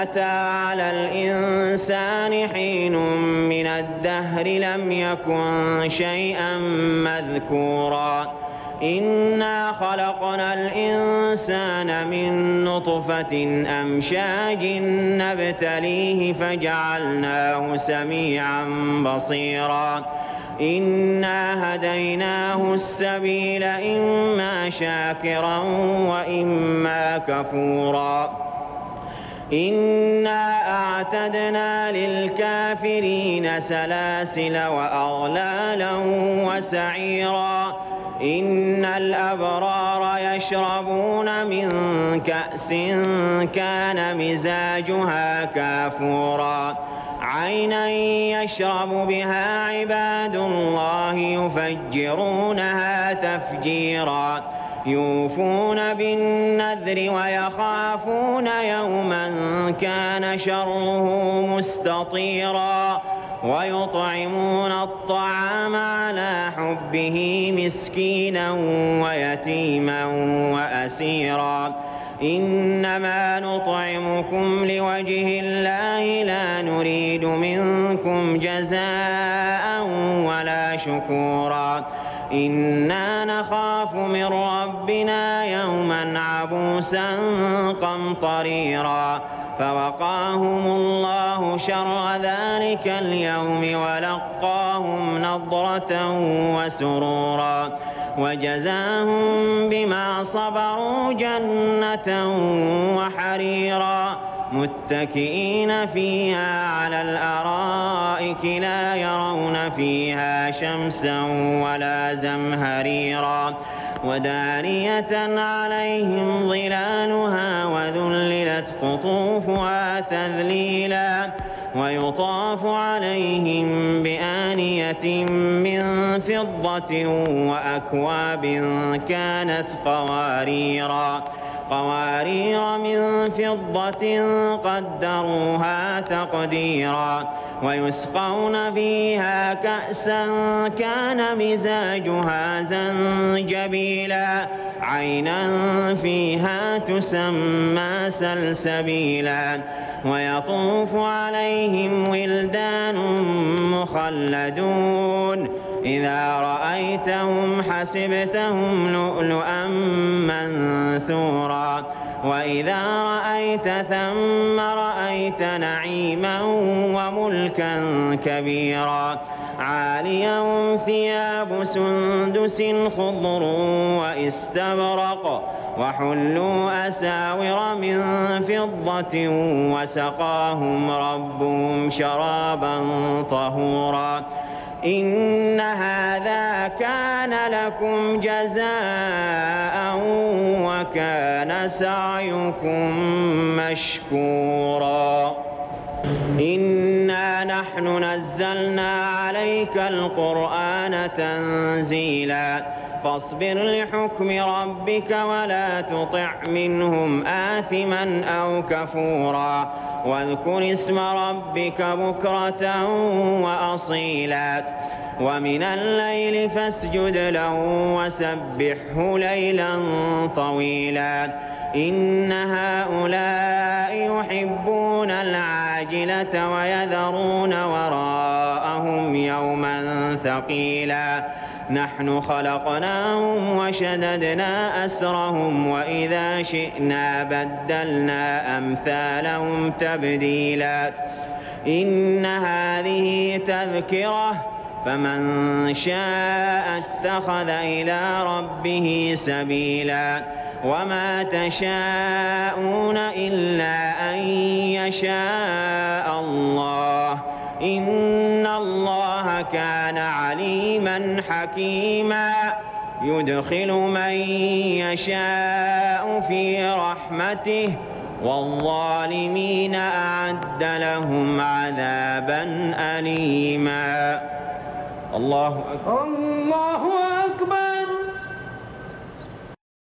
أتى على الإنسان حين من الدهر لم يكن شيئا مذكورا إنا خلقنا الإنسان من نطفة أمشاج نبتليه فجعلناه سميعا بصيرا إنا هديناه السبيل إما شاكرا وإما كفورا إنا أعتدنا للكافرين سلاسل وأغلالا وسعيرا إن الأبرار يشربون من كأس كان مزاجها كافورا عينا يشرب بها عباد الله يفجرونها تفجيرا يوفون بالنذر ويخافون يوما كان شره مستطيرا ويطعمون الطعام على حبه مسكينا ويتيما وأسيرا إنما نطعمكم لوجه الله لا نريد منكم جزاء ولا شكورا إنا نخاف من ربنا يوما عبوسا قمطريرا فوقاهم الله شر ذلك اليوم ولقاهم نضرة وسرورا وجزاهم بما صبروا جنة وحريرا متكئين فيها على الأرائك لا يرون فيها شمسا ولا زمهريرا ودانية عليهم ظلالها وذللت قطوفها تذليلا ويطاف عليهم بآنية من فضة وأكواب كانت قوارير من فضة قدروها تقديرا ويسقون فيها كأسا كان مزاجها زنجبيلا عينا فيها تسمى سلسبيلا ويطوف عليهم ولدان مخلدون إذا رأيتهم حسبتهم لؤلؤا منثورا وإذا رأيت ثم رأيت نعيما وملكا كبيرا عاليهم ثياب سندس خضر واستبرق وحلوا أساور من فضة وسقاهم ربهم شرابا طهورا إن هذا كان لكم جزاء وكان سعيكم مشكورا إنا نحن نزلنا عليك القرآن تنزيلا فاصبر لحكم ربك ولا تطع منهم آثما أو كفورا واذكر اسم ربك بكرة وأصيلا ومن الليل فاسجد له وسبحه ليلا طويلا إن هؤلاء يحبون العاجلة ويذرون وراءهم يوما ثقيلا نحن خلقناهم وشددنا أسرهم وإذا شئنا بدلنا أمثالهم تبديلا إن هذه تذكرة فمن شاء اتخذ إلى ربه سبيلا وما تشاءون إلا أن يشاء الله إن الله كان عليما حكيما يدخل من يشاء في رحمته والظالمين أعد لهم عذابا أليما الله أكبر.